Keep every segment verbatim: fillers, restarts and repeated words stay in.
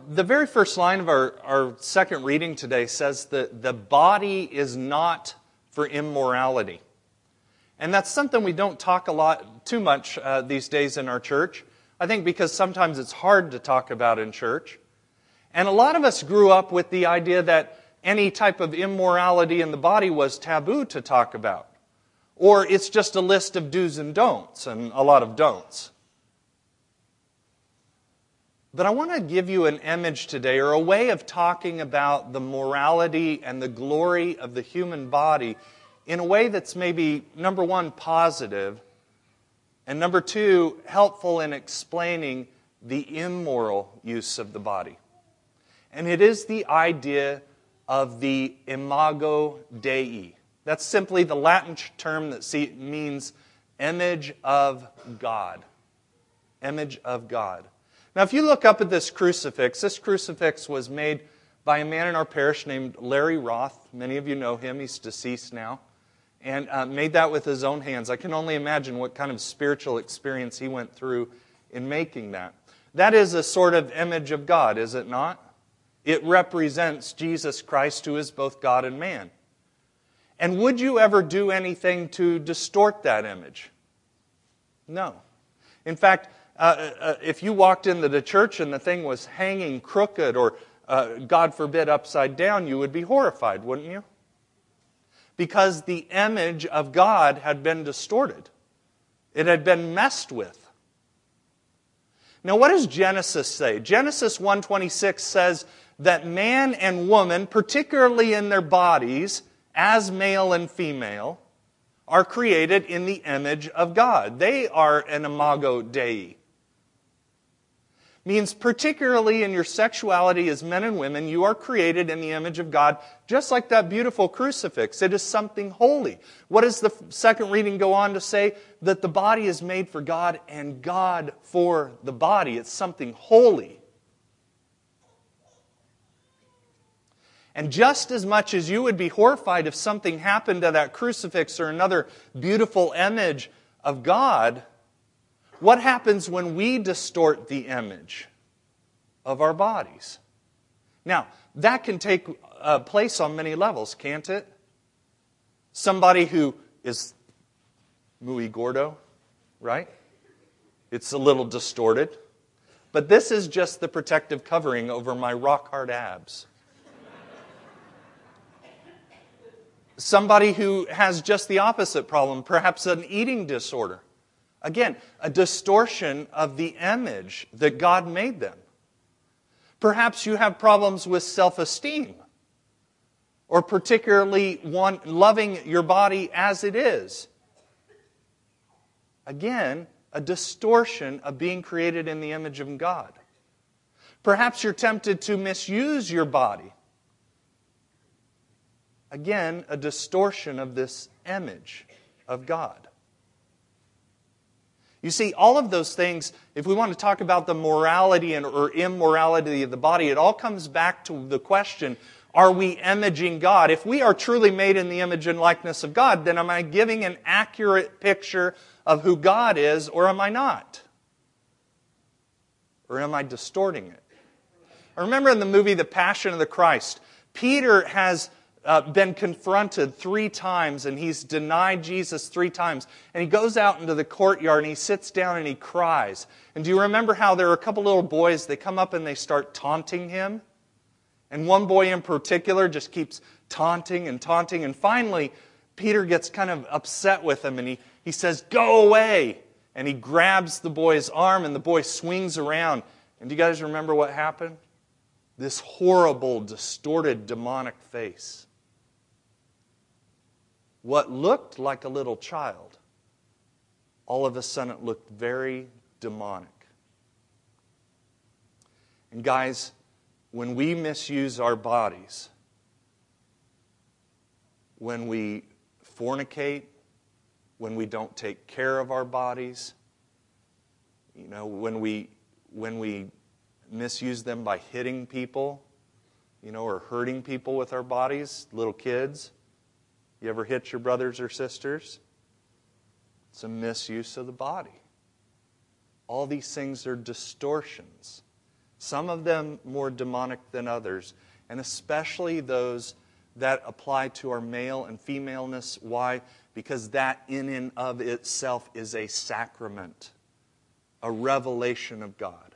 the very first line of our, our second reading today says that the body is not for immorality. And that's something we don't talk a lot, too much uh, these days in our church. I think because sometimes it's hard to talk about in church. And a lot of us grew up with the idea that any type of immorality in the body was taboo to talk about. Or it's just a list of do's and don'ts, and a lot of don'ts. But I want to give you an image today, or a way of talking about the morality and the glory of the human body in a way that's maybe, number one, positive, and number two, helpful in explaining the immoral use of the body. And it is the idea of the imago Dei. That's simply the Latin term that means image of God. Image of God. Now, if you look up at this crucifix, this crucifix was made by a man in our parish named Larry Roth. Many of you know him. He's deceased now. And uh, made that with his own hands. I can only imagine what kind of spiritual experience he went through in making that. That is a sort of image of God, is it not? It represents Jesus Christ, who is both God and man. And would you ever do anything to distort that image? No. In fact, Uh, uh, if you walked into the church and the thing was hanging crooked or, uh, God forbid, upside down, you would be horrified, wouldn't you? Because the image of God had been distorted. It had been messed with. Now, what does Genesis say? Genesis one twenty-six says that man and woman, particularly in their bodies, as male and female, are created in the image of God. They are an imago Dei. Means particularly in your sexuality as men and women, you are created in the image of God, just like that beautiful crucifix. It is something holy. What does the second reading go on to say? That the body is made for God and God for the body. It's something holy. And just as much as you would be horrified if something happened to that crucifix or another beautiful image of God, what happens when we distort the image of our bodies? Now, that can take uh, place on many levels, can't it? Somebody who is muy gordo, right? It's a little distorted. But this is just the protective covering over my rock-hard abs. Somebody who has just the opposite problem, perhaps an eating disorder. Again, a distortion of the image that God made them. Perhaps you have problems with self-esteem, or particularly one, loving your body as it is. Again, a distortion of being created in the image of God. Perhaps you're tempted to misuse your body. Again, a distortion of this image of God. You see, all of those things, if we want to talk about the morality and, or immorality of the body, it all comes back to the question, are we imaging God? If we are truly made in the image and likeness of God, then am I giving an accurate picture of who God is, or am I not? Or am I distorting it? I remember in the movie The Passion of the Christ, Peter has Uh, been confronted three times, and he's denied Jesus three times. And he goes out into the courtyard and he sits down and he cries. And do you remember how there are a couple little boys, they come up and they start taunting him? And one boy in particular just keeps taunting and taunting. And finally, Peter gets kind of upset with him and he, he says, "Go away!" And he grabs the boy's arm and the boy swings around. And do you guys remember what happened? This horrible, distorted, demonic face. What looked like a little child, all of a sudden it looked very demonic. And guys, when we misuse our bodies, when we fornicate, when we don't take care of our bodies, you know, when we when we misuse them by hitting people, you know, or hurting people with our bodies, little kids. You ever hit your brothers or sisters? It's a misuse of the body. All these things are distortions some of them more demonic than others, and especially those that apply to our male and femaleness. Why? Because that in and of itself is a sacrament, a revelation of God.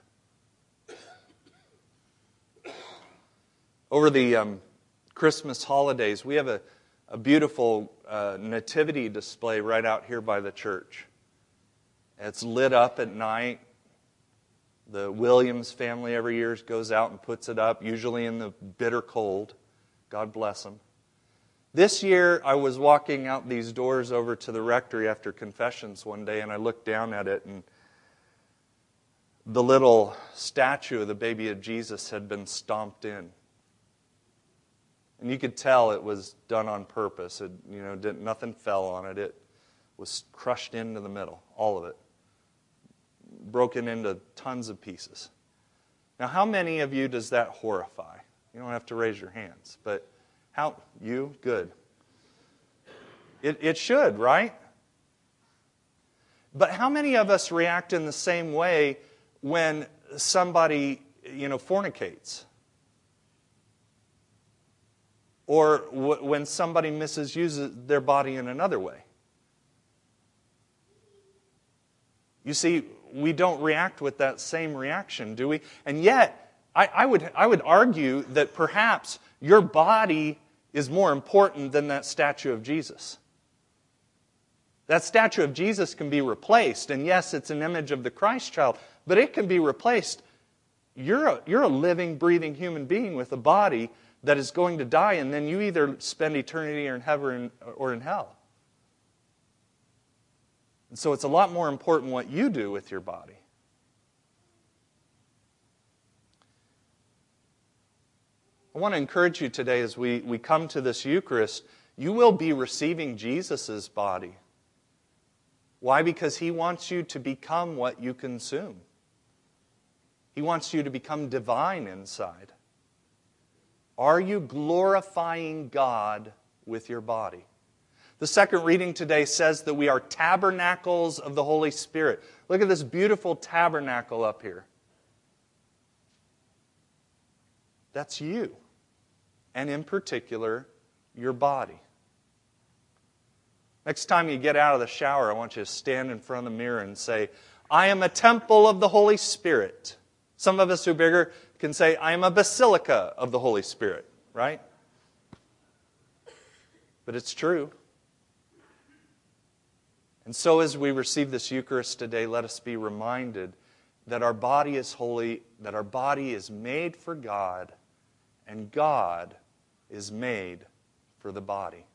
Over the um, Christmas holidays, we have a, a beautiful uh, nativity display right out here by the church. It's lit up at night. The Williams family every year goes out and puts it up, usually in the bitter cold. God bless them. This year, I was walking out these doors over to the rectory after confessions one day, and I looked down at it, and the little statue of the baby of Jesus had been stomped in. And you could tell it was done on purpose. It, you know, didn't, nothing fell on it. It was crushed into the middle, all of it. Broken into tons of pieces. Now, how many of you does that horrify? You don't have to raise your hands, but how? You? Good. It, it should, right? But how many of us react in the same way when somebody, you know, fornicates? Or w- when somebody misuses their body in another way? You see, we don't react with that same reaction, do we? And yet, I, I would I would argue that perhaps your body is more important than that statue of Jesus. That statue of Jesus can be replaced, and yes, it's an image of the Christ child, but it can be replaced. You're a, you're a living, breathing human being with a body that is going to die, and then you either spend eternity in heaven or in hell. And so it's a lot more important what you do with your body. I want to encourage you today as we, we come to this Eucharist, you will be receiving Jesus' body. Why? Because He wants you to become what you consume. He wants you to become divine inside. Are you glorifying God with your body? The second reading today says that we are tabernacles of the Holy Spirit. Look at this beautiful tabernacle up here. That's you. And in particular, your body. Next time you get out of the shower, I want you to stand in front of the mirror and say, I am a temple of the Holy Spirit. Some of us who are bigger can say, I am a basilica of the Holy Spirit, right? But it's true. And so as we receive this Eucharist today, let us be reminded that our body is holy, that our body is made for God, and God is made for the body.